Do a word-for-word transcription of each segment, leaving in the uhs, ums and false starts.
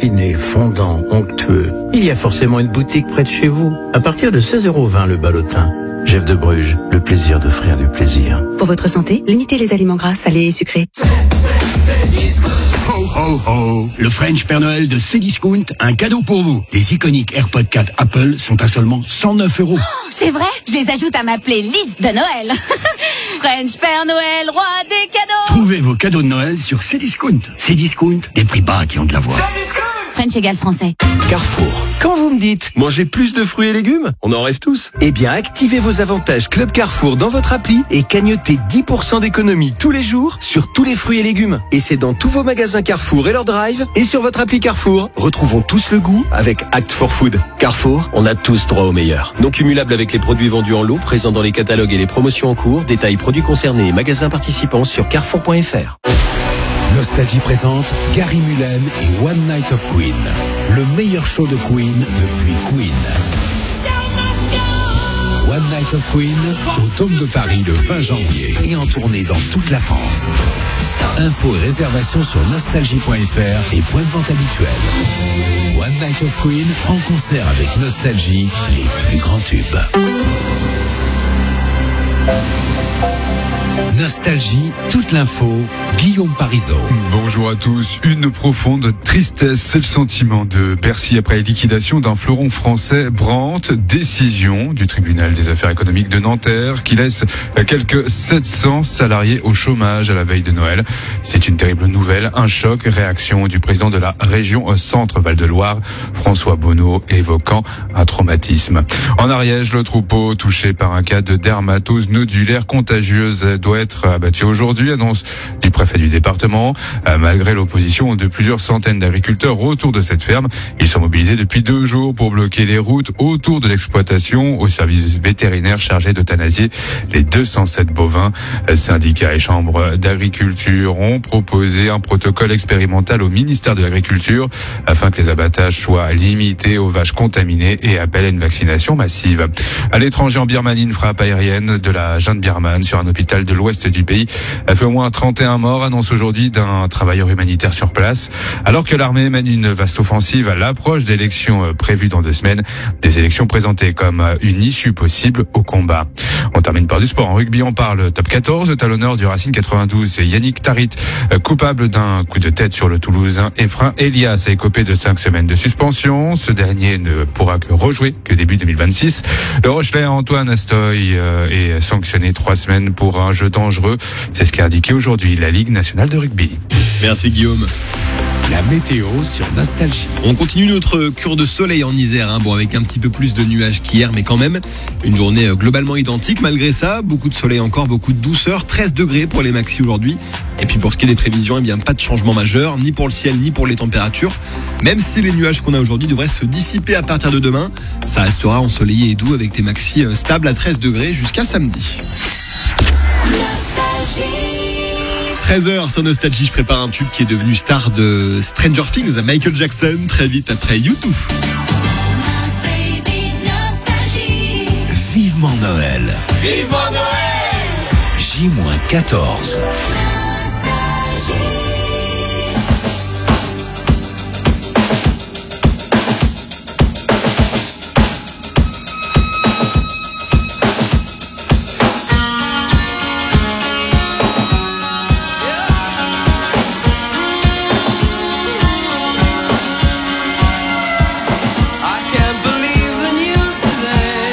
raffiné, fondant, onctueux. Il y a forcément une boutique près de chez vous. À partir de seize euros vingt le ballotin. Jeff de Bruges, le plaisir d'offrir du plaisir. Pour votre santé, limitez les aliments gras, salés et sucrés. Ho ho ho! Le French Père Noël de Cdiscount, un cadeau pour vous. Les iconiques AirPods quatre Apple sont à seulement cent neuf euros. Oh, c'est vrai? Je les ajoute à ma playlist de Noël. French Père Noël, roi des cadeaux. Trouvez vos cadeaux de Noël sur Cdiscount. Cdiscount, des prix bas qui ont de la voix. French égale français. Carrefour. Quand vous me dites manger plus de fruits et légumes, on en rêve tous. Eh bien, activez vos avantages Club Carrefour dans votre appli et cagnotez dix pour cent d'économie tous les jours sur tous les fruits et légumes. Et c'est dans tous vos magasins Carrefour et leur drive et sur votre appli Carrefour. Retrouvons tous le goût avec Act for Food. Carrefour, on a tous droit au meilleur. Non cumulable avec les produits vendus en lot, présents dans les catalogues et les promotions en cours. Détails produits concernés et magasins participants sur carrefour point f r. Nostalgie présente Gary Mullen et One Night of Queen. Le meilleur show de Queen depuis Queen. One Night of Queen au Dôme de Paris le vingt janvier et en tournée dans toute la France. Infos et réservations sur nostalgie point f r et point de vente habituel. One Night of Queen en concert avec Nostalgie, les plus grands tubes. Nostalgie, toute l'info, Guillaume Parisot. Bonjour à tous. Une profonde tristesse, c'est le sentiment de Bercy après la liquidation d'un fleuron français, Brandt. Décision du tribunal des affaires économiques de Nanterre qui laisse quelques sept cents salariés au chômage à la veille de Noël. C'est une terrible nouvelle, un choc. Réaction du président de la région Centre-Val de Loire, François Bonneau, évoquant un traumatisme. En Ariège, le troupeau touché par un cas de dermatose nodulaire contagieuse doit être abattu aujourd'hui, annonce du préfet du département. Malgré l'opposition de plusieurs centaines d'agriculteurs autour de cette ferme, ils sont mobilisés depuis deux jours pour bloquer les routes autour de l'exploitation au service vétérinaire chargé d'euthanasier les deux cent sept bovins. Syndicats et chambres d'agriculture ont proposé un protocole expérimental au ministère de l'Agriculture afin que les abattages soient limités aux vaches contaminées et appellent à une vaccination massive. À l'étranger, en Birmanie, une frappe aérienne de la junte birmane sur un hôpital de l'ouest du pays a fait au moins trente et un morts, annonce aujourd'hui d'un travailleur humanitaire sur place. Alors que l'armée mène une vaste offensive à l'approche d'élections prévues dans deux semaines, des élections présentées comme une issue possible au combat. On termine par du sport. En rugby, on parle top quatorze. Le talonneur du Racing quatre-vingt-douze, c'est Yannick Tarit, coupable d'un coup de tête sur le Toulousain Efrain Elias, a écopé de cinq semaines de suspension. Ce dernier ne pourra que rejouer que début deux mille vingt-six. Le Rochelais Antoine Astoy est sanctionné trois semaines pour un jeu dangereux. C'est ce qu'a indiqué aujourd'hui la Ligue nationale de rugby. Merci Guillaume. La météo sur Nostalgie. On continue notre cure de soleil en Isère, hein. Bon, avec un petit peu plus de nuages qu'hier, mais quand même une journée globalement identique. Malgré ça, beaucoup de soleil encore, beaucoup de douceur, treize degrés pour les maxis aujourd'hui. Et puis pour ce qui est des prévisions, eh bien pas de changement majeur, ni pour le ciel, ni pour les températures. Même si les nuages qu'on a aujourd'hui devraient se dissiper à partir de demain, ça restera ensoleillé et doux avec des maxis stables à treize degrés jusqu'à samedi. treize heures sur Nostalgie, je prépare un tube qui est devenu star de Stranger Things, Michael Jackson, très vite après YouTube. Vivement Noël. Vivement Noël! J quatorze.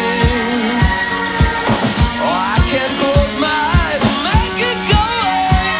Close my eyes and make it go away.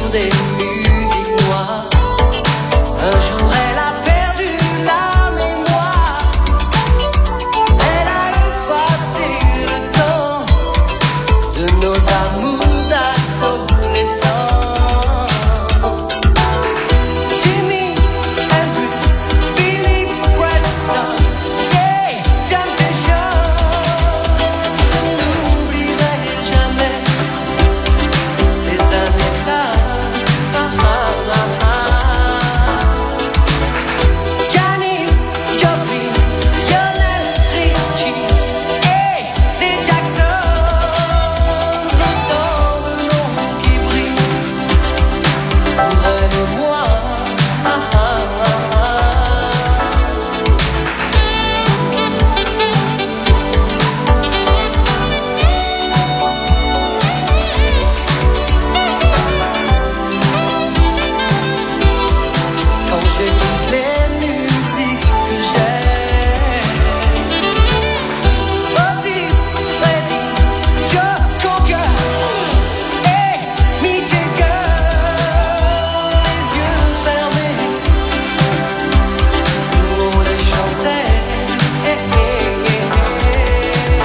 des musiques noires. Un jour elle a perdu la mémoire. Elle a effacé le temps de nos amours d'adolescents. Jimi Hendrix, Billy Preston, yeah, Temptation. Je n'oublierai jamais ces années-là. Ah, ah, ah, ah. Janis Joplin, Lionel Richie et les Jackson. Autant de noms qui brillent pour elle et moi. Ah, ah, ah, ah. Quand j'écoute les musiques que j'aime, Otis, Freddie, Joe Cocker et Mick Jagger, les yeux fermés, nous on les chantait. Eh, eh, eh, eh.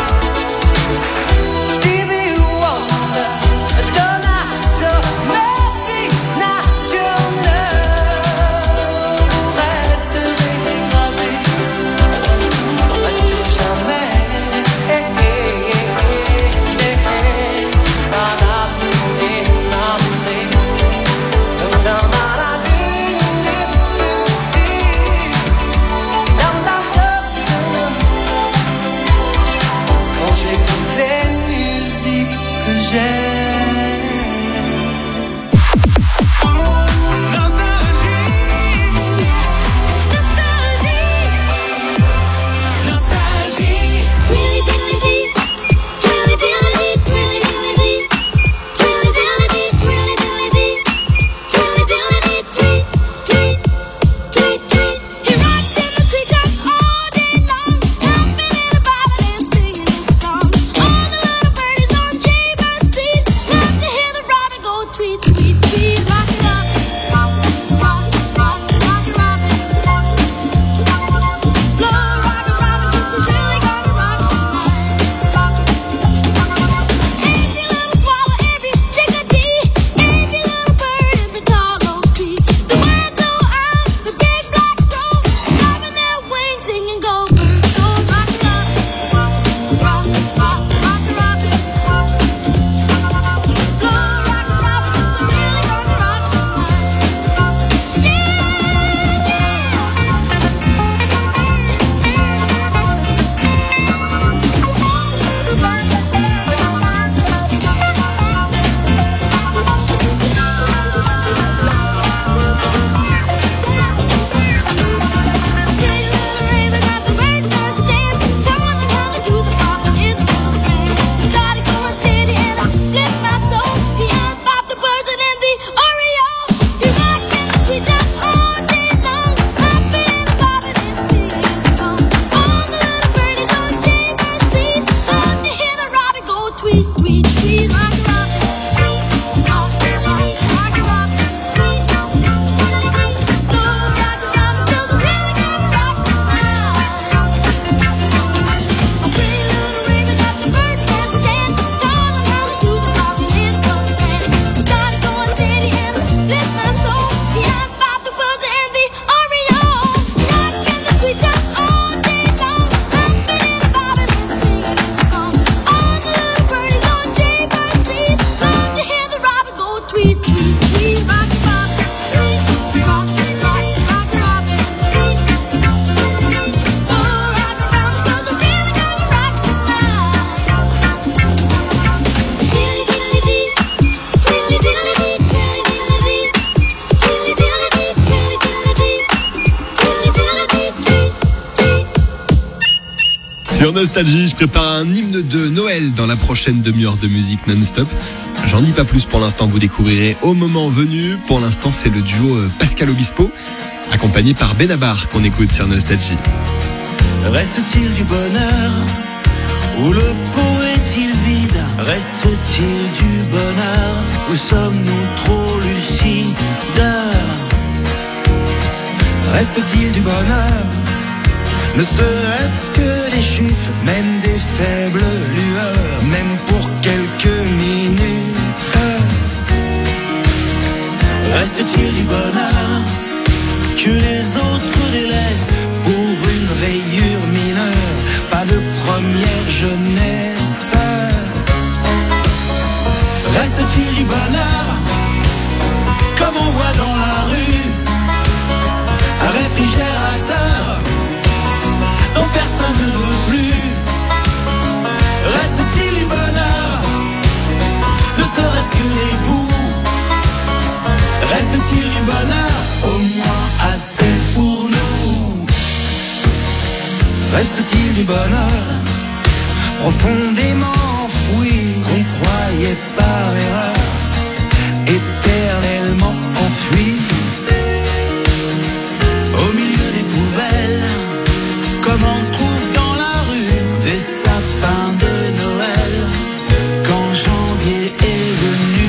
Stevie Wonder, Donna Summer, Tina Turner, vous resterez gravés à tout jamais. Eh, eh, eh, eh, eh. La, la, eh, la, eh. La, la, la, eh, eh, eh. La, la, la, quand j'écoute les musiques que j'aime. Sur Nostalgie, je prépare un hymne de Noël dans la prochaine demi-heure de musique non-stop. J'en dis pas plus pour l'instant, vous découvrirez au moment venu. Pour l'instant, c'est le duo Pascal Obispo, accompagné par Benabar, qu'on écoute sur Nostalgie. Reste-t-il du bonheur ou le pot est-il vide? Reste-t-il du bonheur ou sommes-nous trop lucides? décideur. Reste-t-il du bonheur? Ne serait-ce que des chutes, même des faibles lueurs, même pour quelques minutes. Reste-t-il du bonheur que les autres délaissent pour une rayure mineure? Pas de première jeunesse. Reste-t-il du bonheur comme on voit dans la rue? Un réfrigérateur dont personne ne veut plus. Reste-t-il du bonheur, ne serait-ce que les bouts? Reste-t-il du bonheur, au moins assez pour nous? Reste-t-il du bonheur, profondément enfoui, qu'on croyait par erreur, éternellement enfui? Au milieu des poubelles, comme on trouve dans la rue des sapins de Noël, quand janvier est venu.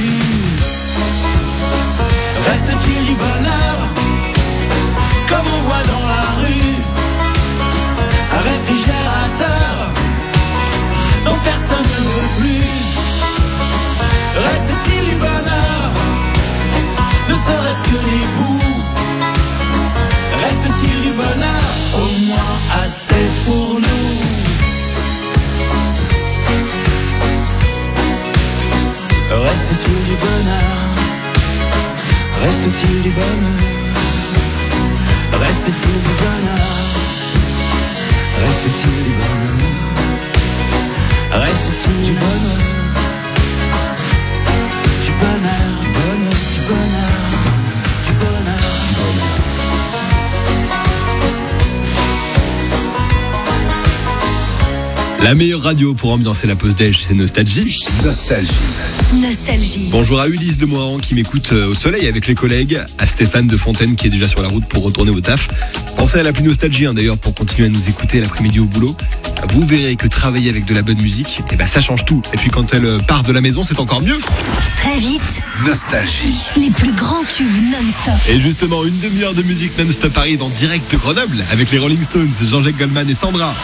Reste-t-il du bonheur, comme on voit dans la rue, un réfrigérateur dont personne ne veut plus? Reste-t-il du bonheur, ne serait-ce que les bouts? Reste-t-il du bonheur, au moins assez pour nous? Reste-t-il du bonheur? Reste-t-il du bonheur? Reste-t-il du bonheur? Reste-t-il du bonheur? Reste-t-il du bonheur? Du bonheur, du bonheur, du bonheur, du bonheur, du bonheur. La meilleure radio pour ambiancer la pause déj, c'est Nostalgie. Nostalgie. Nostalgie. Bonjour à Ulysse de Moiran qui m'écoute au soleil avec les collègues, à Stéphane de Fontaine qui est déjà sur la route pour retourner au taf. Pensez à l'appli Nostalgie hein, d'ailleurs pour continuer à nous écouter l'après-midi au boulot. Vous verrez que travailler avec de la bonne musique, eh ben, ça change tout. Et puis quand elle part de la maison, c'est encore mieux. Très vite, Nostalgie. les plus grands tubes non-stop. Et justement, une demi-heure de musique non-stop arrive en direct de Grenoble avec les Rolling Stones, Jean-Jacques Goldman et Sandra.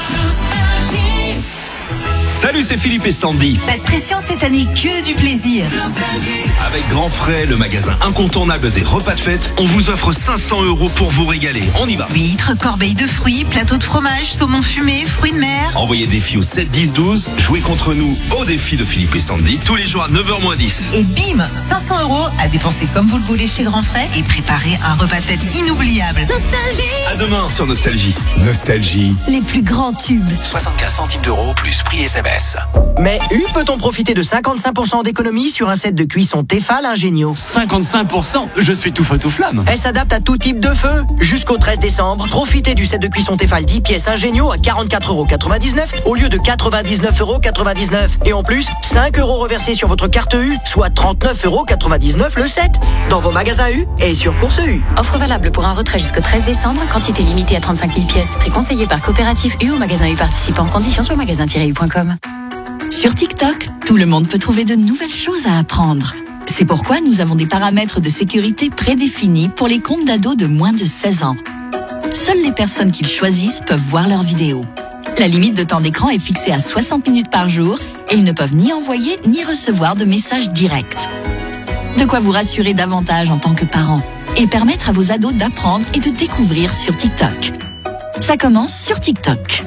Salut, c'est Philippe et Sandy. Pas de pression cette année, que du plaisir. Avec Grand Frais, le magasin incontournable des repas de fête, on vous offre cinq cents euros pour vous régaler. On y va. Huîtres, corbeilles de fruits, plateau de fromage, saumon fumé, fruits de mer. Envoyez défi au sept dix douze. Jouez contre nous au défi de Philippe et Sandy tous les jours à neuf heures moins dix. Et bim, cinq cents euros à dépenser comme vous le voulez chez Grand Frais et préparer un repas de fête inoubliable. Nostalgie. À demain sur Nostalgie. Nostalgie. Les plus grands tubes. soixante-quinze centimes d'euros plus prix S M S. Mais U peut-on profiter de cinquante-cinq pour cent d'économie sur un set de cuisson Tefal Ingenio? cinquante-cinq pour cent? Je suis tout feu tout flamme. Elle s'adapte à tout type de feu. Jusqu'au treize décembre, profitez du set de cuisson Tefal dix pièces Ingenio à quarante-quatre euros quatre-vingt-dix-neuf au lieu de quatre-vingt-dix-neuf euros quatre-vingt-dix-neuf. Et en plus, cinq euros reversés sur votre carte U, soit trente-neuf euros quatre-vingt-dix-neuf le set. Dans vos magasins U et sur Course U. Offre valable pour un retrait jusqu'au treize décembre, quantité limitée à trente-cinq mille pièces. Prix conseillé par Coopérative U au magasin U participant. Conditions sur magasin tiret u point com. Sur TikTok, tout le monde peut trouver de nouvelles choses à apprendre. C'est pourquoi nous avons des paramètres de sécurité prédéfinis pour les comptes d'ados de moins de seize ans. Seules les personnes qu'ils choisissent peuvent voir leurs vidéos. La limite de temps d'écran est fixée à soixante minutes par jour et ils ne peuvent ni envoyer ni recevoir de messages directs. De quoi vous rassurer davantage en tant que parent et permettre à vos ados d'apprendre et de découvrir sur TikTok. Ça commence sur TikTok.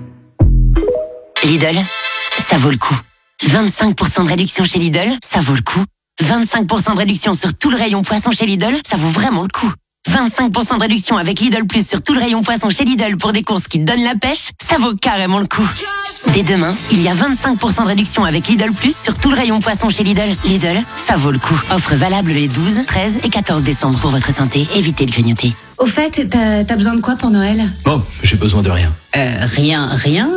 Lidl, ça vaut le coup. vingt-cinq pour cent de réduction chez Lidl, ça vaut le coup. vingt-cinq pour cent de réduction sur tout le rayon poisson chez Lidl, ça vaut vraiment le coup. vingt-cinq pour cent de réduction avec Lidl Plus sur tout le rayon poisson chez Lidl pour des courses qui donnent la pêche, ça vaut carrément le coup. Dès demain, il y a vingt-cinq pour cent de réduction avec Lidl Plus sur tout le rayon poisson chez Lidl. Lidl, ça vaut le coup. Offre valable les douze, treize et quatorze décembre. Pour votre santé, évitez de grignoter. Au fait, t'as, t'as besoin de quoi pour Noël? Oh, j'ai besoin de rien. Euh, rien, rien? Ou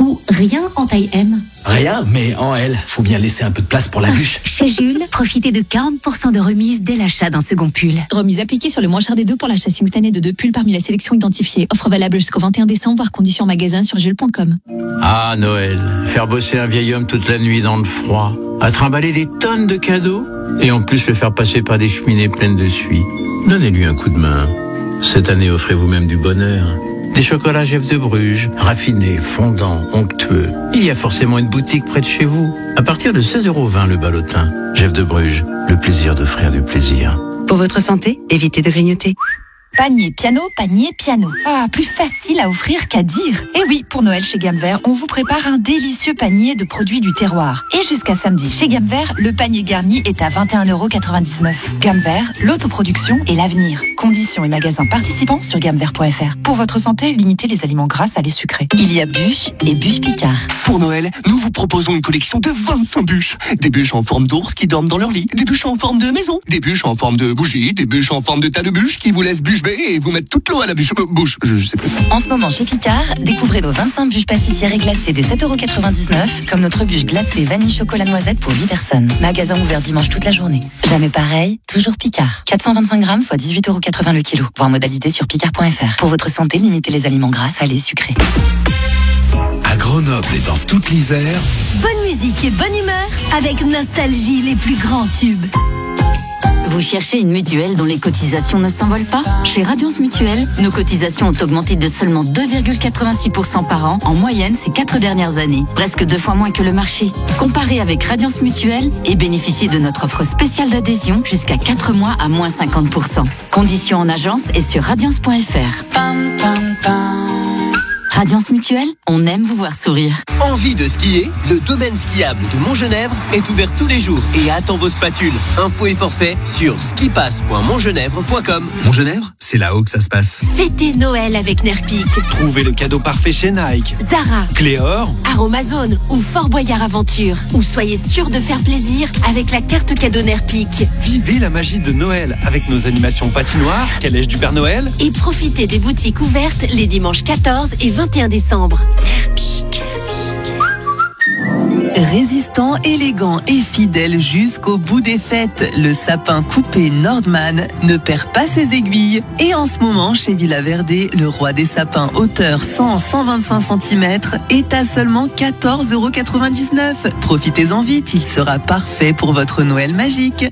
Ou rien en taille M? Rien, mais en L, faut bien laisser un peu de place pour la bûche. Chez Jules, profitez de quarante pour cent de remise dès l'achat d'un second pull. Remise appliquée sur le moins cher des deux pour l'achat simultané de deux pulls parmi la sélection identifiée. Offre valable jusqu'au vingt et un décembre, voire conditions magasin sur jules point com. Ah, Noël. Faire bosser un vieil homme toute la nuit dans le froid. À trimballer des tonnes de cadeaux. Et en plus le faire passer par des cheminées pleines de suie. Donnez-lui un coup de main. Cette année, offrez vous-même du bonheur. Des chocolats Jeff de Bruges, raffinés, fondants, onctueux. Il y a forcément une boutique près de chez vous. À partir de seize euros vingt le ballotin. Jeff de Bruges, le plaisir d'offrir du plaisir. Pour votre santé, évitez de grignoter. Panier piano, panier piano. Ah, plus facile à offrir qu'à dire. Et oui, pour Noël chez Gamme Vert, on vous prépare un délicieux panier de produits du terroir. Et jusqu'à samedi chez Gamme Vert, le panier garni est à vingt et un euros quatre-vingt-dix-neuf. Gamme Vert, l'autoproduction et l'avenir. Conditions et magasins participants sur gamme vert point f r. Pour votre santé, limitez les aliments gras, salés, sucrés. Il y a bûches et bûches Picard. Pour Noël, nous vous proposons une collection de vingt-cinq bûches. Des bûches en forme d'ours qui dorment dans leur lit, des bûches en forme de maison, des bûches en forme de bougie, des bûches en forme de tas de bûches qui vous laissent bûche bée et vous mettre toute l'eau à la bûche. Euh, bouche, je, je sais plus. En ce moment chez Picard, découvrez nos vingt-cinq bûches pâtissières et glacées des sept euros quatre-vingt-dix-neuf, comme notre bûche glacée vanille chocolat noisette pour huit personnes. Magasin ouvert dimanche toute la journée. Jamais pareil, toujours Picard. quatre cent vingt-cinq grammes, soit dix-huit euros quatre-vingts le kilo. Voir modalité sur picard point f r. Pour votre santé, limitez les aliments gras, salés, sucrés. À Grenoble et dans toute l'Isère, bonne musique et bonne humeur avec Nostalgie, les plus grands tubes. Vous cherchez une mutuelle dont les cotisations ne s'envolent pas? Chez Radiance Mutuelle, nos cotisations ont augmenté de seulement deux virgule quatre-vingt-six pour cent par an en moyenne ces quatre dernières années. Presque deux fois moins que le marché. Comparez avec Radiance Mutuelle et bénéficiez de notre offre spéciale d'adhésion jusqu'à quatre mois à moins cinquante pour cent. Conditions en agence et sur radiance point f r. Radiance Mutuelle, on aime vous voir sourire. Envie de skier? Le domaine skiable de Montgenèvre est ouvert tous les jours et attend vos spatules. Infos et forfaits sur skipass point montgenèvre point com. Montgenèvre, c'est là-haut que ça se passe. Fêtez Noël avec Nerpic. Trouvez le cadeau parfait chez Nike, Zara, Cléor, Aromazone ou Fort Boyard Aventure. Ou soyez sûr de faire plaisir avec la carte cadeau Nerpic. Vivez la magie de Noël avec nos animations patinoires, calèche du Père Noël. Et profitez des boutiques ouvertes les dimanches quatorze et vingt et un décembre. Résistant, élégant et fidèle jusqu'au bout des fêtes, le sapin coupé Nordman ne perd pas ses aiguilles. Et en ce moment, chez Villa Verde, le roi des sapins hauteur cent à cent vingt-cinq centimètres est à seulement quatorze euros quatre-vingt-dix-neuf. Profitez-en vite, il sera parfait pour votre Noël magique.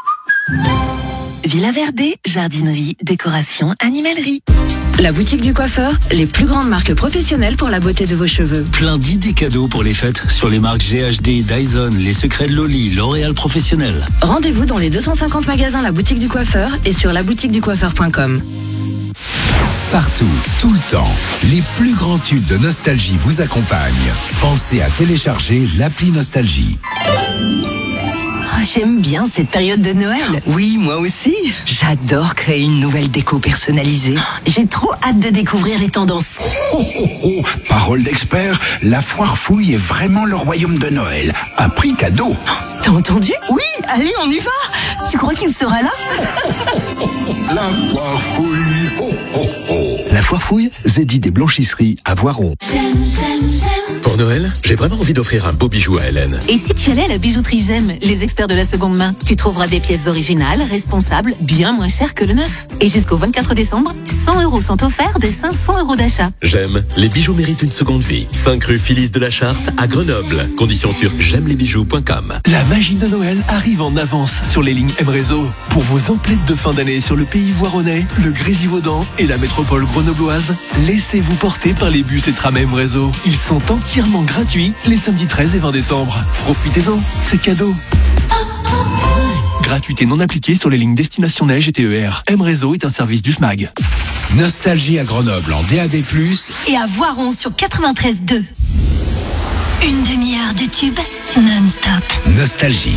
Villa Verde, jardinerie, décoration, animalerie. La boutique du coiffeur, les plus grandes marques professionnelles pour la beauté de vos cheveux. Plein d'idées cadeaux pour les fêtes sur les marques G H D, Dyson, Les Secrets de Loli, L'Oréal Professionnel. Rendez-vous dans les deux cent cinquante magasins La Boutique du Coiffeur et sur la boutique du coiffeur point com. Partout, tout le temps, les plus grands tubes de Nostalgie vous accompagnent. Pensez à télécharger l'appli Nostalgie. Oh, j'aime bien cette période de Noël. Oui, moi aussi. J'adore créer une nouvelle déco personnalisée. J'ai trop hâte de découvrir les tendances. Oh, oh, oh. Parole d'expert, la foire fouille est vraiment le royaume de Noël. À prix cadeau. T'as entendu? Oui, allez, on y va. Tu crois qu'il sera là? La foire fouille. Oh, oh, oh. La foire fouille, Zeddy des blanchisseries à Voiron. J'aime, j'aime, j'aime. Pour Noël, j'ai vraiment envie d'offrir un beau bijou à Hélène. Et si tu allais à la bijouterie J'aime, les experts de la seconde main, tu trouveras des pièces originales, responsables, bien moins chères que le neuf. Et jusqu'au vingt-quatre décembre, cent euros sont offerts de cinq cents euros d'achat. J'aime, les bijoux méritent une seconde vie. cinq rue Phyllis de la Charce à Grenoble. Conditions sur j'aime les bijoux point com. La magie de Noël arrive en avance sur les lignes M Réseau. Pour vos emplettes de fin d'année sur le pays voironnais, le Grésivaudan et la métropole grenobloise, laissez-vous porter par les bus et trams M Réseau. Ils sont entièrement gratuits les samedis treize et vingt décembre. Profitez-en, c'est cadeau. Gratuité non appliquée sur les lignes Destination Neige et T E R. M Réseau est un service du S M A G. Nostalgie à Grenoble en D A B plus, et à Voiron sur quatre-vingt-treize deux. Une demi-heure de tube non-stop. Nostalgie.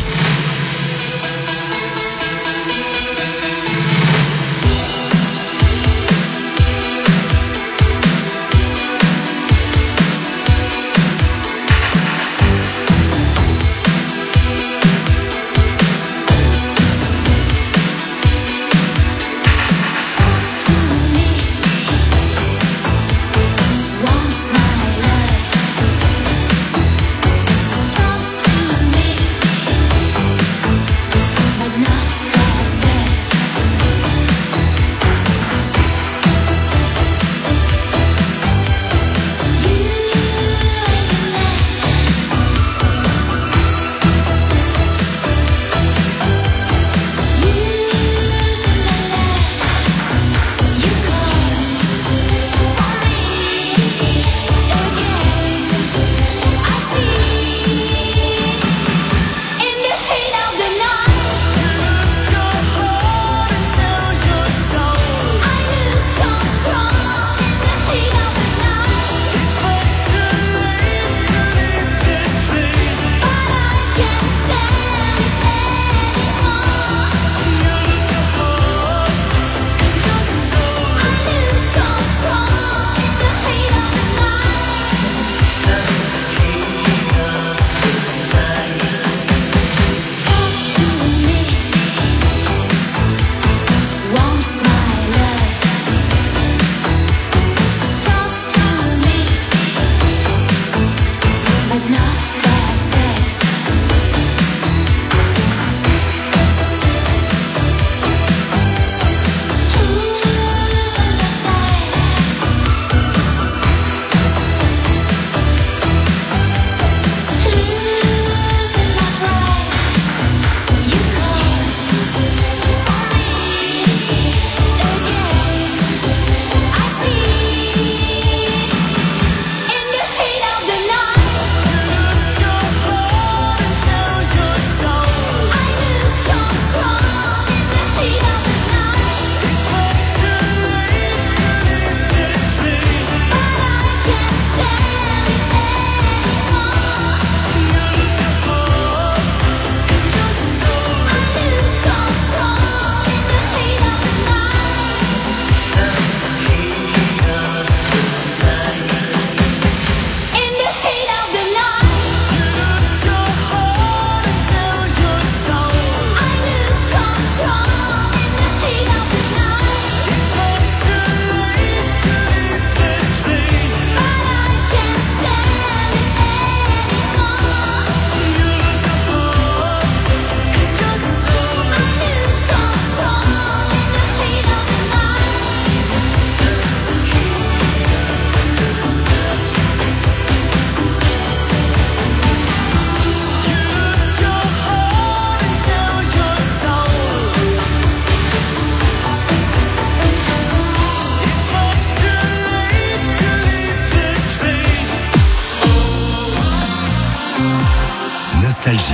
Nostalgie.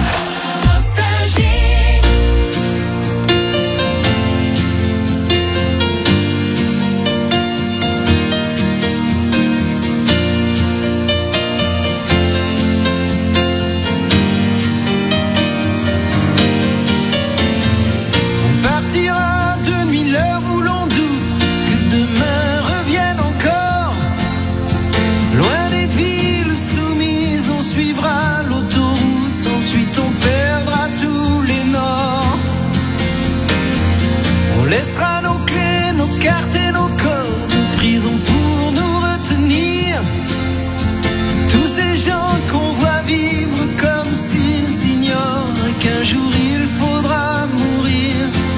On partira de nuit l'heure où l'on doute que demain revienne encore. Loin des villes soumises, on suivra l'autoroute, ensuite on perdra tous les nords. On laissera nos clés, nos cartes et nos codes en prison pour nous retenir. Tous ces gens qu'on voit vivre comme s'ils ignorent qu'un jour il faudra mourir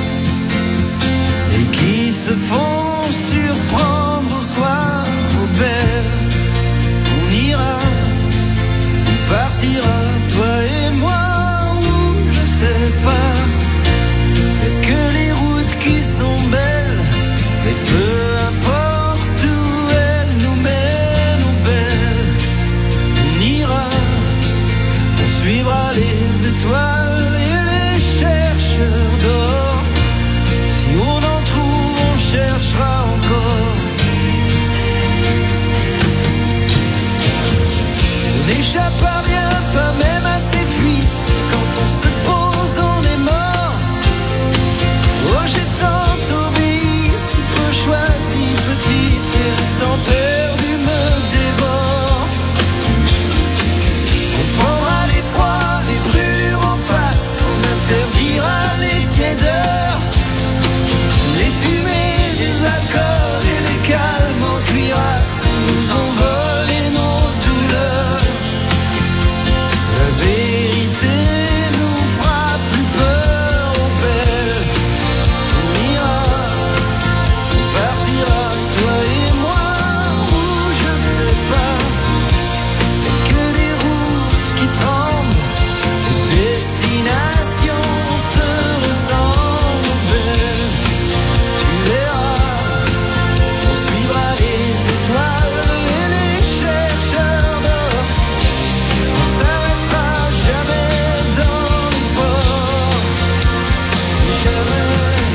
et qui se font surprendre au soir au bel. On ira, on partira, toi et moi, ou je sais pas. Y'a que les routes qui sont belles, et peu importe où elles nous mènent, oh belle. On ira, on suivra les étoiles et les chercheurs d'or. Si on en trouve, on cherchera encore. On n'échappe pas bien, pas même à ces fuites. Quand on se pose, on est mort. Oh, j'ai tant obéi, si peu choisi, petite, et le temps perdu me dévore. On prendra les froids, les brûlures en face. On interdira les tiédeurs, les fumées, les alcools et les calmes en cuirasse. Nous envoler nos douleurs. La vérité nous fera plus peur, oh belle. On ira, on partira, toi et moi, ou je sais pas. Y'a que des routes qui tremblent, des destinations se ressemblent, oh belle. Tu verras, on suivra les étoiles et les chercheurs d'or. On s'arrêtera jamais dans les ports, jamais.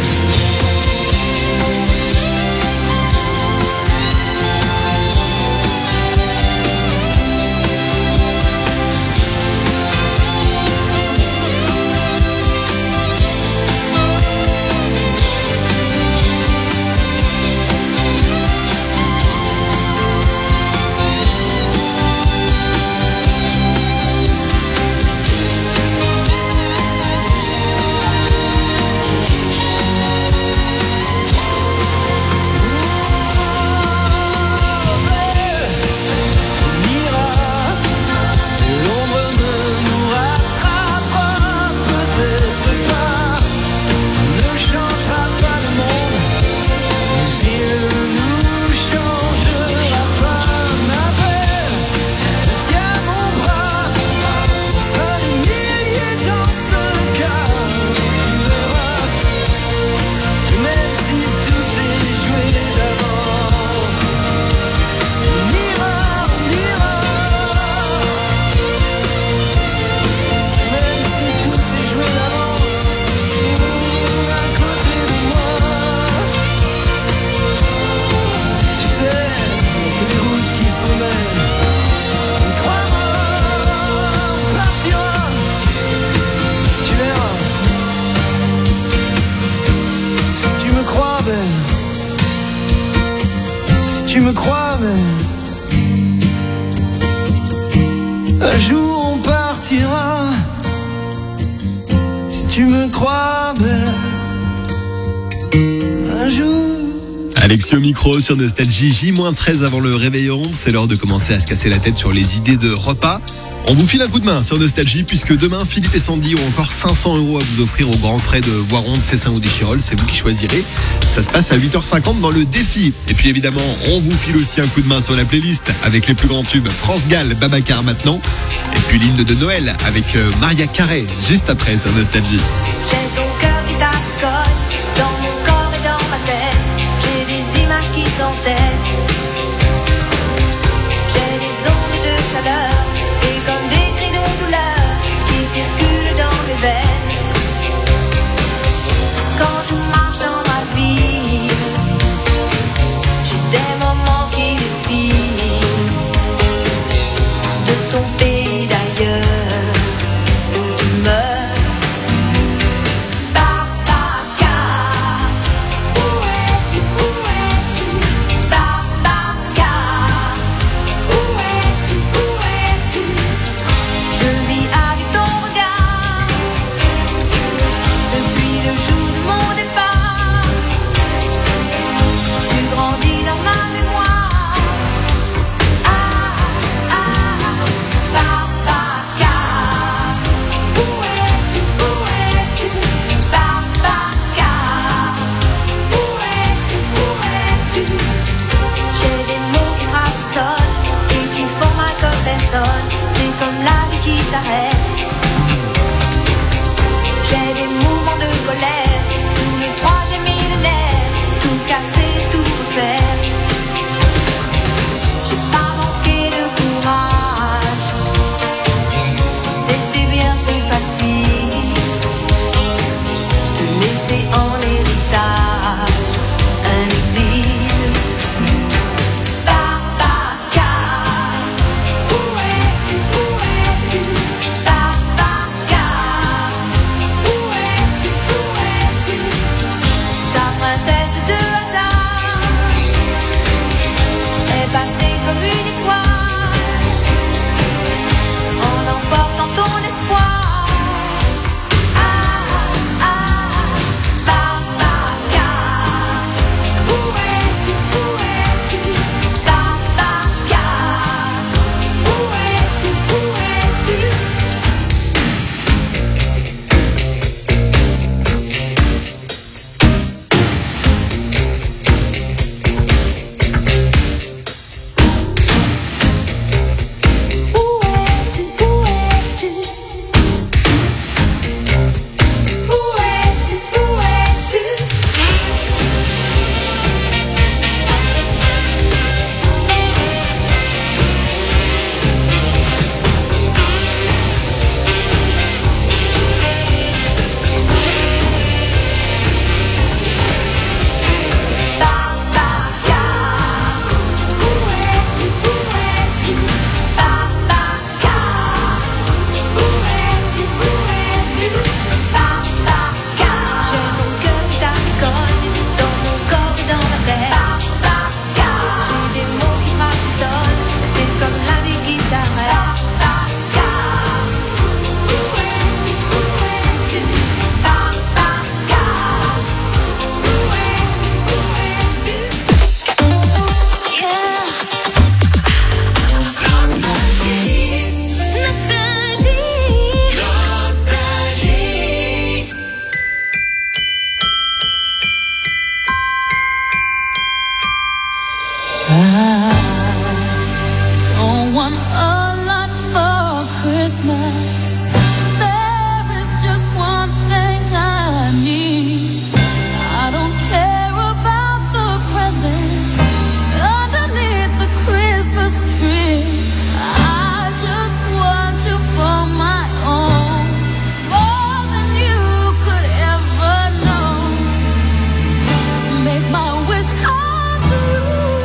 Tu me crois belle, un jour on partira. Si tu me crois belle, un jour. Alexis au micro sur Nostalgie, J treize avant le réveillon. C'est l'heure de commencer à se casser la tête sur les idées de repas. On vous file un coup de main sur Nostalgie puisque demain, Philippe et Sandy ont encore cinq cents euros à vous offrir au grand frais de Voiron, de Cessin ou d'Échirolles. C'est vous qui choisirez. Ça se passe à huit heures cinquante dans le défi. Et puis évidemment, on vous file aussi un coup de main sur la playlist avec les plus grands tubes France Gall, Babacar maintenant. Et puis l'hymne de Noël avec Maria Carré juste après sur Nostalgie. J'ai ton cœur qui t'accorde dans mon corps et dans ma tête. J'ai des images qui s'entêtent. J'ai des ondes de chaleur et comme des cris de douleur qui circulent don't want a lot for Christmas. There is just one thing I need. I don't care about the presents underneath the Christmas tree. I just want you for my own, more than you could ever know. Make my wish come true.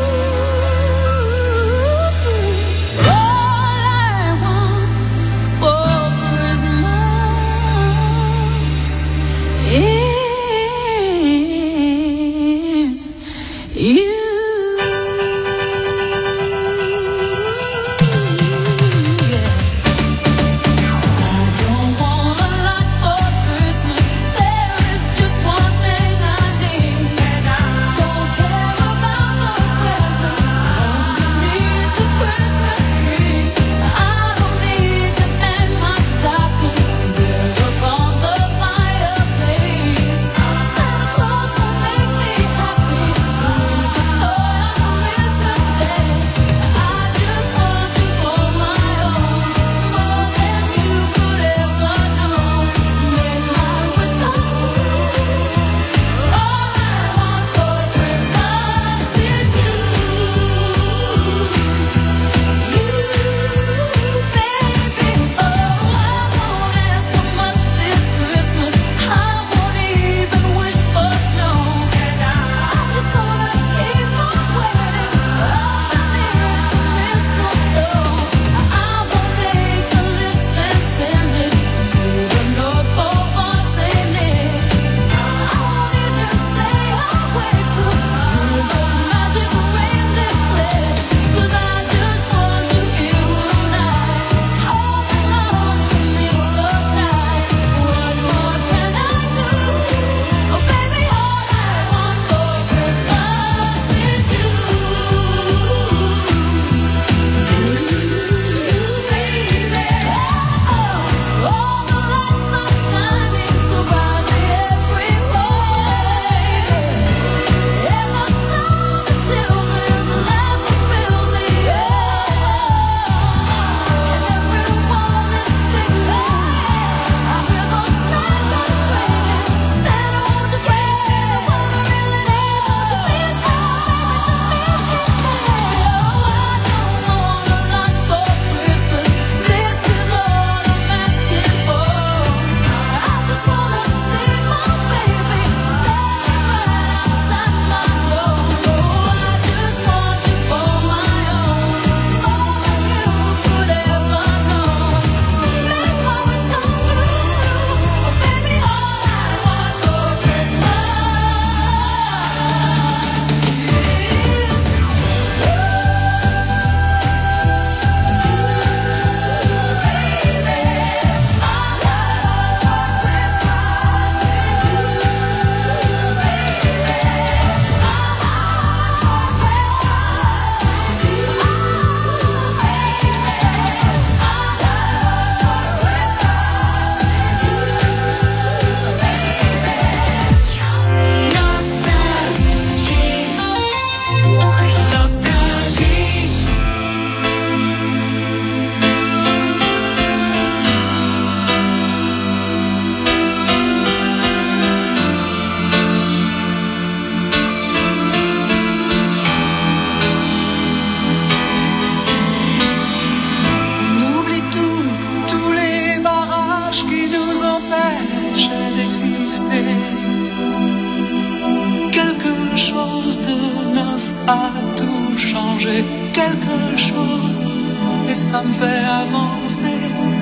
quelque chose et ça me fait avancer.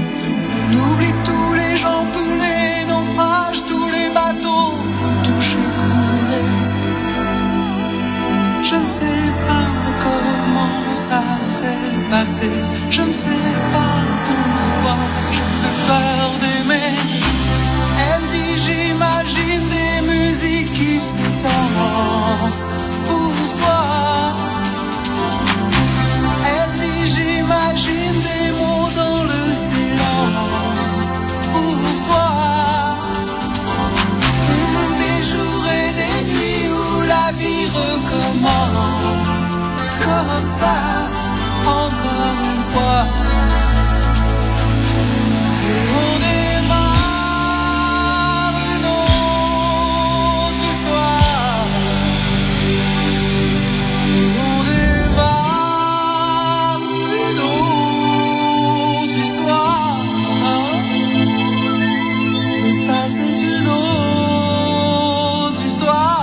On oublie tous les gens, tous les naufrages, tous les bateaux touchés, coulés. Je ne sais pas comment ça s'est passé, je ne sais pas pourquoi j'ai peur d'aimer. Elle dit j'imagine des musiques qui se dansent pour toi. Elle dit j'imagine des mots dans le silence pour toi. ça, encore une fois. Et on démarre une autre histoire. Et on démarre une autre histoire. Mais ça c'est une autre histoire.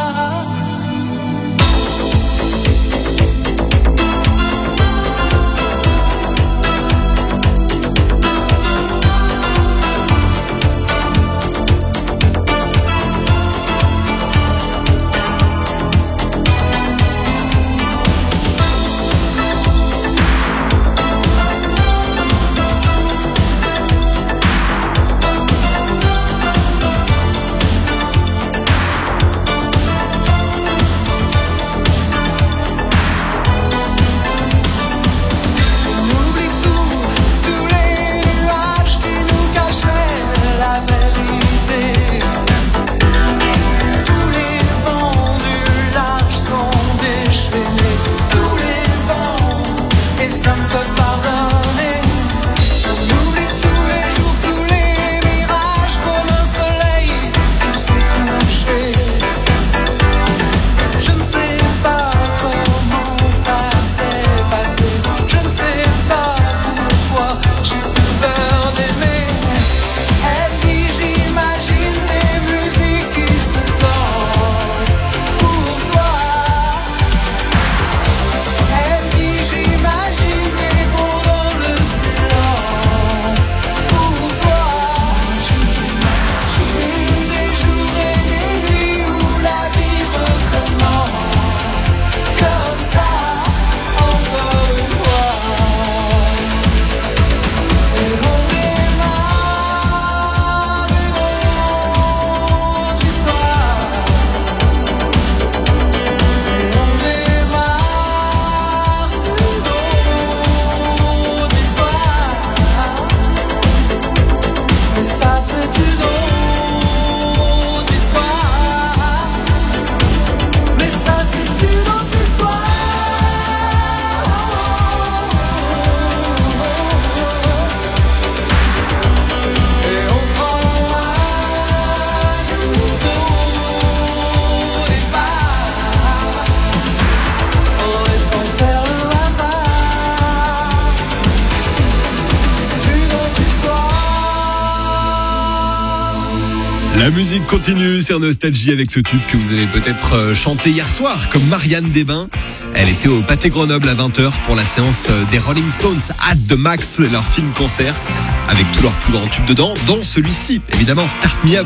La musique continue sur Nostalgie avec ce tube que vous avez peut-être chanté hier soir, comme Marianne Desbains. Elle était au Pâté Grenoble à vingt heures pour la séance des Rolling Stones at the Max, leur film-concert, avec tous leurs plus grands tubes dedans, dont celui-ci, évidemment, Start Me Up.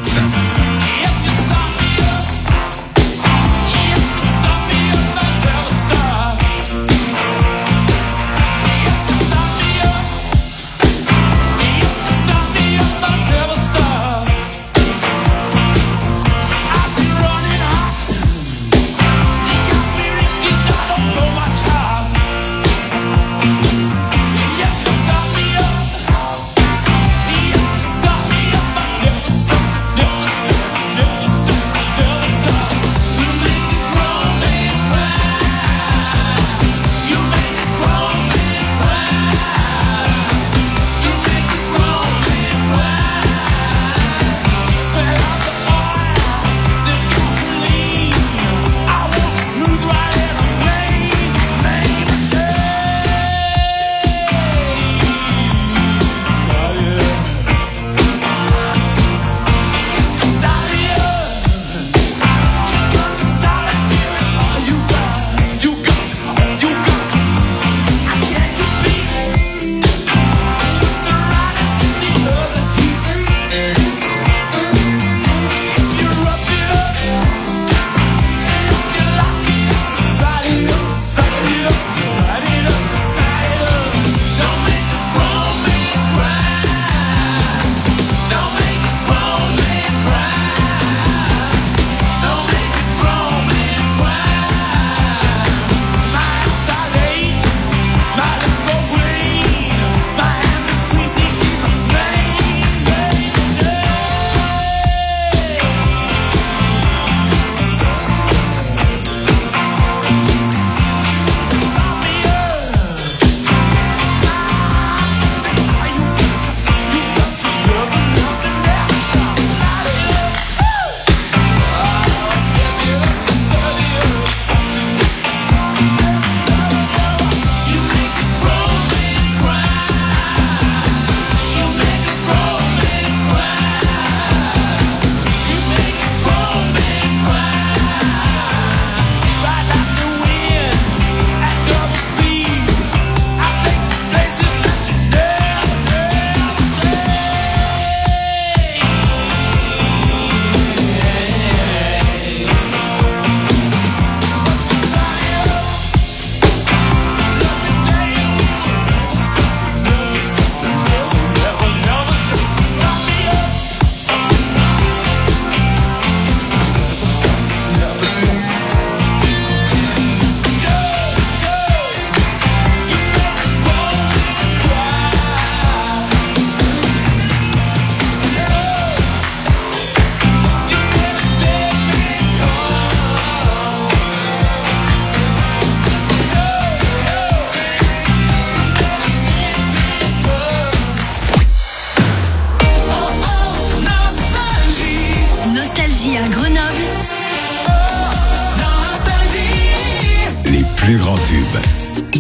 grands tubes.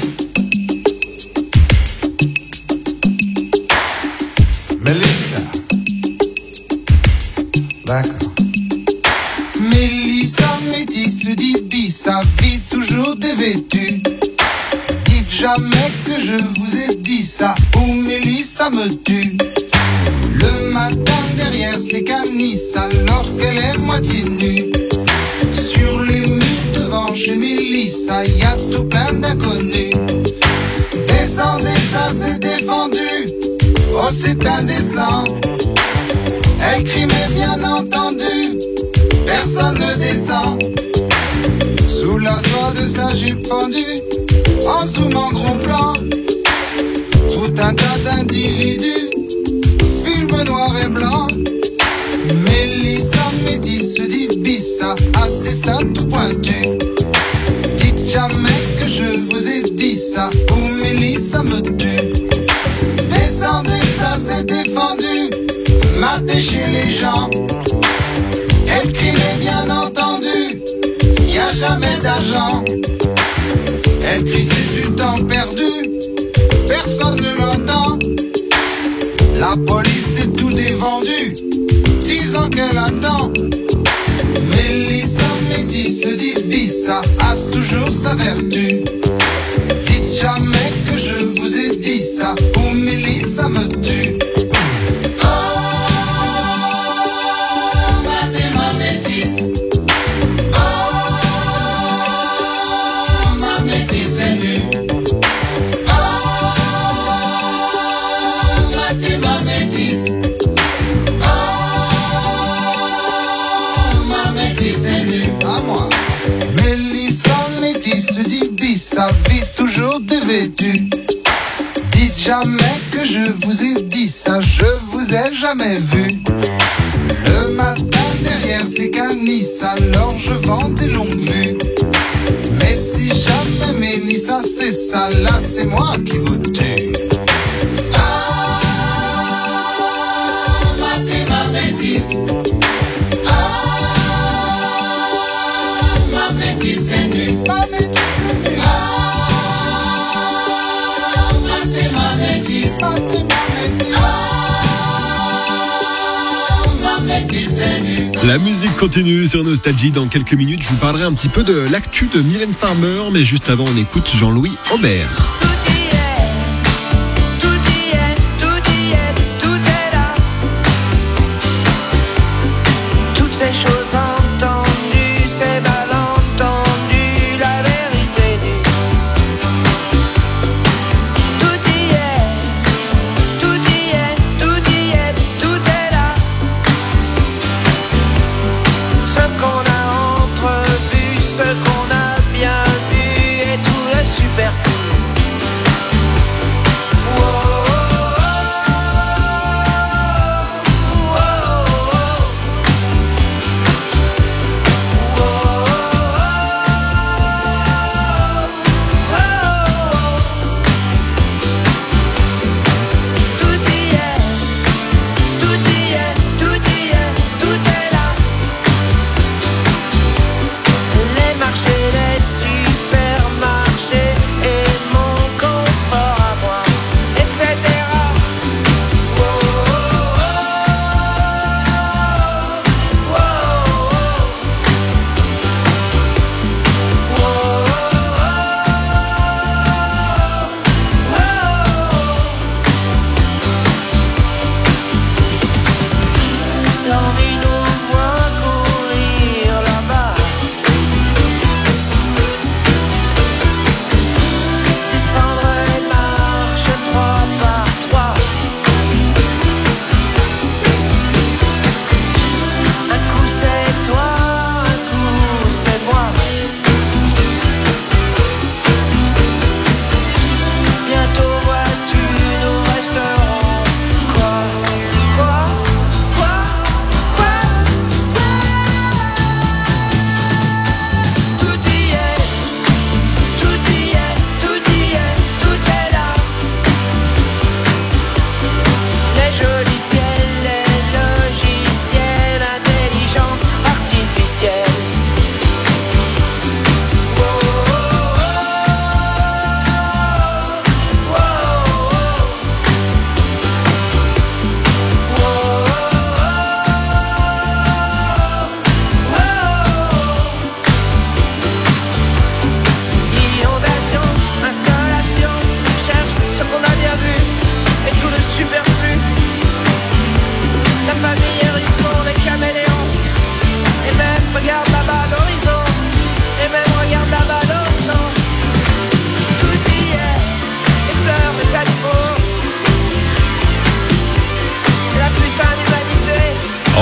Mélissa. D'accord. Mélissa, métisse d'Ibissa, vie toujours dévêtue. Dites jamais que je vous ai dit ça, ou Mélissa me tue. Le matin derrière ses canisses, alors qu'elle est moitié nue. Sur les murs devant chez Mélissa, y a tout plein d'inconnus. Descendez, ça c'est défendu. Oh c'est indécent. Elle crie mais bien entendu, personne ne descend. Sous la soie de sa jupe fendue, en zoom en gros plan, tout un tas d'individus, film noir et blanc. Mélissa, métisse d'Ibissa, a des seins tout pointus. Dites jamais que je vous ai dit ça, ou Mélissa me tue. Descendez, ça c'est défendu, matez chez les gens. Elle crie mais bien entendu, y a jamais d'argent. Elle crie c'est du temps perdu, personne ne l'entend. La police est tout dévendu, disant qu'elle attend. Mélissa, métisse d'Ibissa, a toujours sa vertu. Dites jamais que je vous ai dit ça, ou Mélissa me tue. Oh, matez ma métisse. Oh, ma métisse est nue. Oh, matez ma métisse. Oh, ma métisse est nue. À moi. Mélissa, métisse d'Ibissa, vie toujours dévêtue. Dites jamais que je vous ai dit ça, je vous ai jamais vu. Le matin derrière ces canisses, alors je vends des longues vues. Mais si jamais Mélissa c'est ça, là c'est moi qui vous tue. Ah, matez ma métisse. Ah, ma métisse est nue. Ma métisse est nue. Ah, matez ma métisse. Matez ma métisse. Ah, ma métisse est nue. La musique continue sur Nostalgie. Dans quelques minutes, je vous parlerai un petit peu de l'actu de Mylène Farmer, mais juste avant, on écoute Jean-Louis Aubert. Toutes ces choses entendues, ces mal entendues, la vérité nue. Tout y est, tout y est, tout y est, tout est là. Ce qu'on a entrevu, ce qu'on a bien vu, et tout est superflu.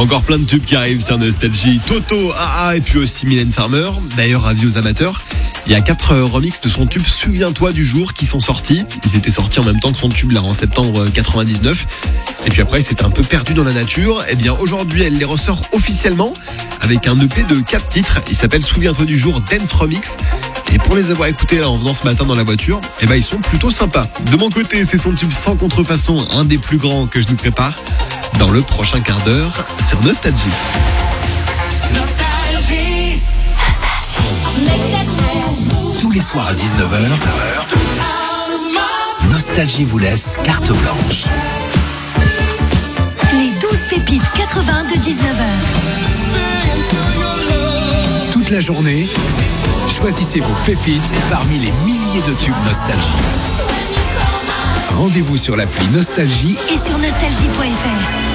Encore plein de tubes qui arrivent sur Nostalgie. Toto, A A et puis aussi Mylène Farmer. D'ailleurs, avis aux amateurs, il y a quatre remixes de son tube Souviens-toi du jour qui sont sortis. Ils étaient sortis en même temps que son tube là en septembre quatre-vingt-dix-neuf. Et puis après, il s'était un peu perdu dans la nature. Et bien aujourd'hui, elle les ressort officiellement avec un E P de quatre titres. Il s'appelle Souviens-toi du jour Dance Remix. Et pour les avoir écoutés là, en venant ce matin dans la voiture, eh ben, ils sont plutôt sympas. De mon côté, c'est son tube Sans contrefaçon, un des plus grands que je nous prépare dans le prochain quart d'heure sur Nostalgie. Nostalgie. Tous les soirs à dix-neuf heures, Nostalgie vous laisse carte blanche. Les douze pépites quatre-vingts de dix-neuf heures. Toute la journée, choisissez vos pépites parmi les milliers de tubes Nostalgie. Rendez-vous sur l'appli Nostalgie Et sur nostalgie point f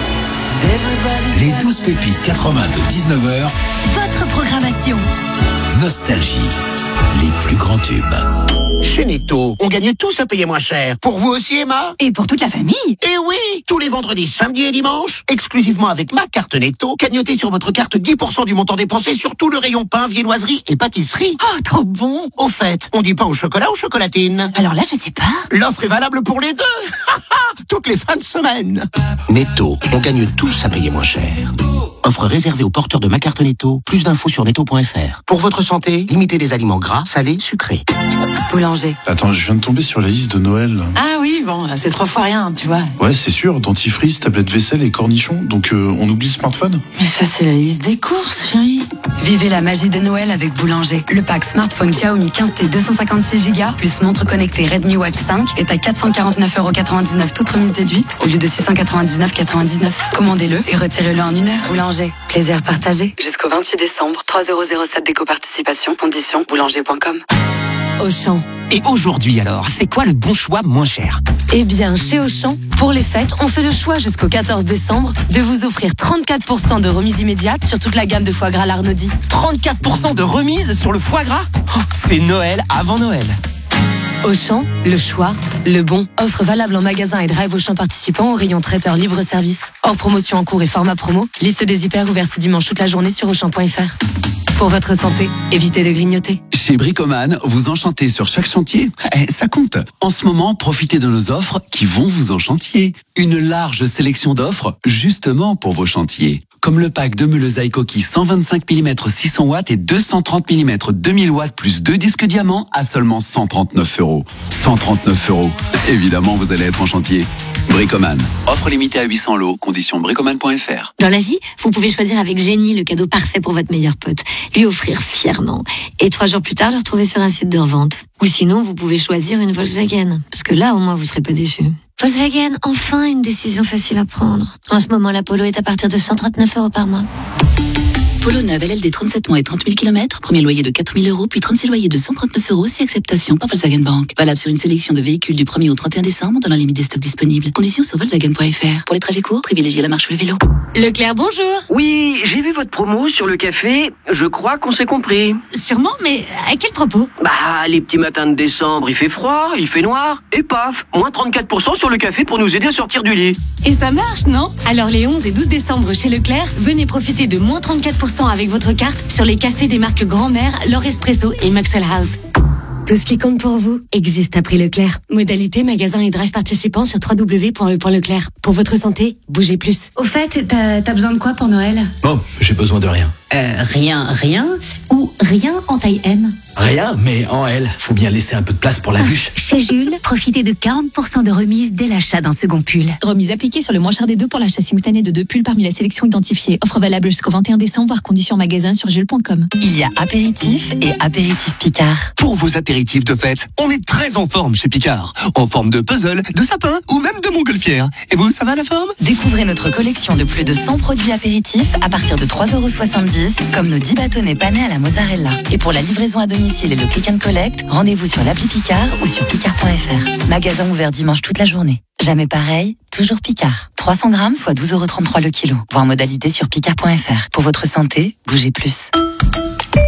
r. les douze pépites quatre-vingts de dix-neuf heures. Votre programmation. Nostalgie, les plus grands tubes. Chez Netto, on gagne tous à payer moins cher. Pour vous aussi, Emma? Et pour toute la famille? Eh oui! Tous les vendredis, samedis et dimanches, exclusivement avec ma carte Netto, cagnotez sur votre carte dix pour cent du montant dépensé sur tout le rayon pain, viennoiserie et pâtisserie. Oh, trop bon! Au fait, on dit pas au chocolat ou chocolatine? Alors là, je sais pas. L'offre est valable pour les deux! Toutes les fins de semaine. Netto, on gagne tous à payer moins cher. Offre réservée aux porteurs de ma carte Netto. Plus d'infos sur netto point f r. Pour votre santé, limitez les aliments gras, salés, sucrés. Boulanger. Attends, je viens de tomber sur la liste de Noël. Ah oui, bon, c'est trois fois rien, tu vois. Ouais, c'est sûr, dentifrice, tablette vaisselle et cornichons. Donc euh, on oublie le smartphone? Mais ça, c'est la liste des courses, chérie. Vivez la magie de Noël avec Boulanger. Le pack smartphone Xiaomi quinze T deux cent cinquante-six giga plus montre connectée Redmi Watch cinq est à quatre cent quarante-neuf euros quatre-vingt-dix-neuf, toute remise déduite, au lieu de six cent quatre-vingt-dix-neuf euros quatre-vingt-dix-neuf. Commandez-le et retirez-le en une heure. Boulanger. Plaisir partagé. Jusqu'au vingt-huit décembre. trois euros zéro sept d'éco-participation. Conditions boulanger point com. Auchan. Et aujourd'hui alors, c'est quoi le bon choix moins cher? Eh bien, chez Auchan, pour les fêtes, on fait le choix jusqu'au quatorze décembre de vous offrir trente-quatre pour cent de remise immédiate sur toute la gamme de foie gras Larnaudy. trente-quatre pour cent de remise sur le foie gras? Oh, c'est Noël avant Noël. Auchan, le choix, le bon. Offre valable en magasin et drive Auchan participant au rayon traiteur libre-service. Hors promotion en cours et format promo. Liste des hyper ouverts ce dimanche toute la journée sur auchan point f r. Pour votre santé, évitez de grignoter. Chez Bricoman, vous enchantez sur chaque chantier. Eh, ça compte. En ce moment, profitez de nos offres qui vont vous enchantier. Une large sélection d'offres justement pour vos chantiers. Comme le pack de meules Aikoki cent vingt-cinq millimètres six cents watts et deux cent trente millimètres deux mille watts plus deux disques diamants à seulement cent trente-neuf euros. cent trente-neuf euros. Évidemment, vous allez être en chantier. Bricoman. Offre limitée à huit cents lots. Conditions bricoman point f r. Dans la vie, vous pouvez choisir avec génie le cadeau parfait pour votre meilleur pote. Lui offrir fièrement. Et trois jours plus tard, le retrouver sur un site de revente. Ou sinon, vous pouvez choisir une Volkswagen. Parce que là, au moins, vous serez pas déçus. Volkswagen, enfin une décision facile à prendre. En ce moment, la Polo est à partir de cent trente-neuf euros par mois. Polo neuve L L D trente-sept mois et trente mille kilomètres, premier loyer de quatre mille euros, puis trente-six loyers de cent trente-neuf euros, si acceptation par Volkswagen Bank. Valable sur une sélection de véhicules du premier au trente et un décembre, dans la limite des stocks disponibles. Conditions sur volkswagen point f r. Pour les trajets courts, privilégiez la marche ou le vélo. Leclerc, bonjour. Oui, j'ai vu votre promo sur le café. Je crois qu'on s'est compris. Sûrement, mais à quel propos? Bah, les petits matins de décembre, il fait froid, il fait noir, et paf, moins trente-quatre pour cent sur le café pour nous aider à sortir du lit. Et ça marche, non? Alors les onze et douze décembre chez Leclerc, venez profiter de moins trente-quatre pour cent avec votre carte sur les cafés des marques Grand-Mère, L'Or Espresso et Maxwell House. Tout ce qui compte pour vous existe à prix Leclerc. Modalité, magasin et drive participants sur w w w point leclerc. Pour votre santé, bougez plus. Au fait, t'as, t'as besoin de quoi pour Noël? Oh, j'ai besoin de rien. Euh, rien, rien? Ou rien en taille M? Rien, mais en L. Faut bien laisser un peu de place pour la bûche. Chez Jules, profitez de quarante pour cent de remise dès l'achat d'un second pull. Remise appliquée sur le moins cher des deux pour l'achat simultané de deux pulls parmi la sélection identifiée. Offre valable jusqu'au vingt et un décembre, voire conditions en magasin sur jules point com. Il y a apéritif et apéritif Picard. Pour vos apéritifs de fête, on est très en forme chez Picard. En forme de puzzle, de sapin ou même de montgolfière. Et vous, ça va la forme? Découvrez notre collection de plus de cent produits apéritifs à partir de trois euros soixante-dix, comme nos dix bâtonnets panés à la mozzarella. Et pour la livraison à domicile et le click and collect, rendez-vous sur l'appli Picard ou sur picard point f r. Magasin ouvert dimanche toute la journée. Jamais pareil, toujours Picard. trois cents grammes, soit douze euros trente-trois le kilo. Voir modalité sur picard point f r. Pour votre santé, bougez plus. Si vous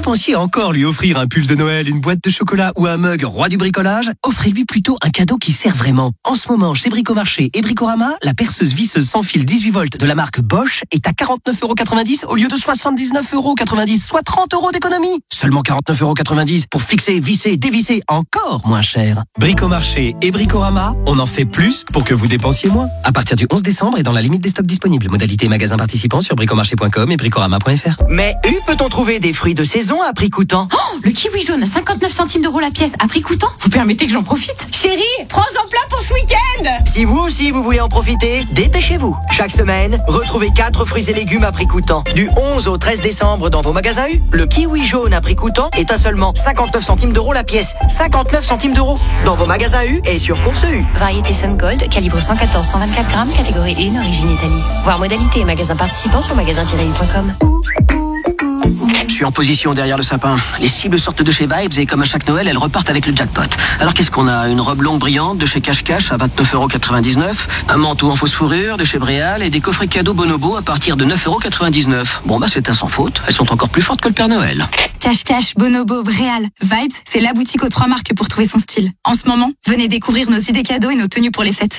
pensiez encore lui offrir un pull de Noël, une boîte de chocolat ou un mug roi du bricolage, offrez-lui plutôt un cadeau qui sert vraiment. En ce moment, chez Bricomarché et Bricorama, la perceuse visseuse sans fil dix-huit volts de la marque Bosch est à quarante-neuf euros quatre-vingt-dix au lieu de soixante-dix-neuf euros quatre-vingt-dix, soit trente euros d'économie. Seulement quarante-neuf euros quatre-vingt-dix pour fixer, visser, dévisser, encore moins cher. Bricomarché et Bricorama, on en fait plus pour que vous dépensiez moins. À partir du onze décembre et dans la limite des stocks disponibles. Modalité magasin participant sur bricomarché point com et bricorama point f r. Mais où peut-on trouver des fruits de saison à prix coûtant? Oh, le kiwi jaune à cinquante-neuf centimes d'euros la pièce, à prix coûtant. Vous permettez que j'en profite? Chérie, prends-en plein pour ce week-end. Si vous aussi vous voulez en profiter, dépêchez-vous. Chaque semaine, retrouvez quatre fruits et légumes à prix coûtant. Du onze au treize décembre dans vos magasins U, le kiwi jaune à prix coûtant est à seulement cinquante-neuf centimes d'euros la pièce. cinquante-neuf centimes d'euros dans vos magasins U et sur Course U. Variété Sun Gold, calibre cent quatorze à cent vingt-quatre grammes, catégorie un, origine Italie. Voir modalité et magasin participant sur magasin tiret u point com. Je suis en position derrière le sapin. Les cibles sortent de chez Vibes et comme à chaque Noël, elles repartent avec le jackpot. Alors qu'est-ce qu'on a? Une robe longue brillante de chez Cache Cache à vingt-neuf euros quatre-vingt-dix-neuf, un manteau en fausse fourrure de chez Bréal et des coffrets cadeaux Bonobo à partir de neuf euros quatre-vingt-dix-neuf. Bon bah c'est un sans faute, elles sont encore plus fortes que le Père Noël. Cache Cache, Bonobo, Bréal, Vibes, c'est la boutique aux trois marques pour trouver son style. En ce moment, venez découvrir nos idées cadeaux et nos tenues pour les fêtes.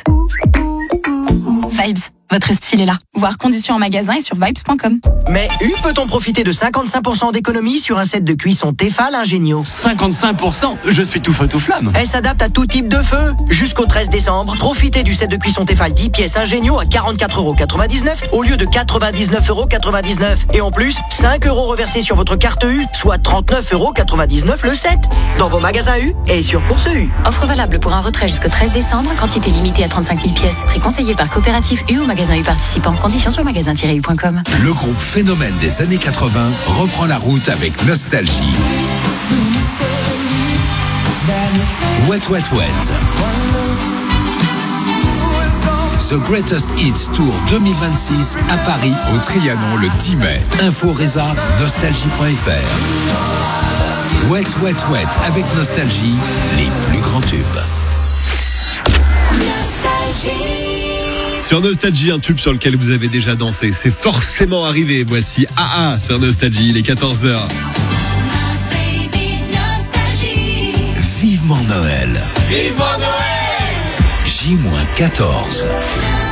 Vibes, votre style est là. Voir conditions en magasin et sur vibes point com. Mais où peut-on profiter de cinquante-cinq pour cent d'économie sur un set de cuisson Tefal Ingenio? cinquante-cinq pour cent? Je suis tout feu tout flamme. Elle s'adapte à tout type de feu. Jusqu'au treize décembre, profitez du set de cuisson Tefal dix pièces Ingenio à quarante-quatre euros quatre-vingt-dix-neuf au lieu de quatre-vingt-dix-neuf euros quatre-vingt-dix-neuf. Et en plus, cinq euros reversés sur votre carte U, soit trente-neuf euros quatre-vingt-dix-neuf le set. Dans vos magasins U et sur Course U. Offre valable pour un retrait jusqu'au treize décembre, quantité limitée à trente-cinq mille pièces. Prix conseillé par coopérative U ou magasin U participant. Conditions sur magasin tiret u point com. Le groupe Phénomène des années quatre-vingts reprend la route avec Nostalgie. Wet Wet Wet. The Greatest Hits Tour deux mille vingt-six à Paris au Trianon le dix mai. Info Reza, nostalgie point f r. Wet Wet Wet avec Nostalgie, les plus grands tubes. Sur Nostalgie, un tube sur lequel vous avez déjà dansé. C'est forcément arrivé. Voici A A sur Nostalgie, il est quatorze heures. Vivement Noël. Vivement Noël. J quatorze.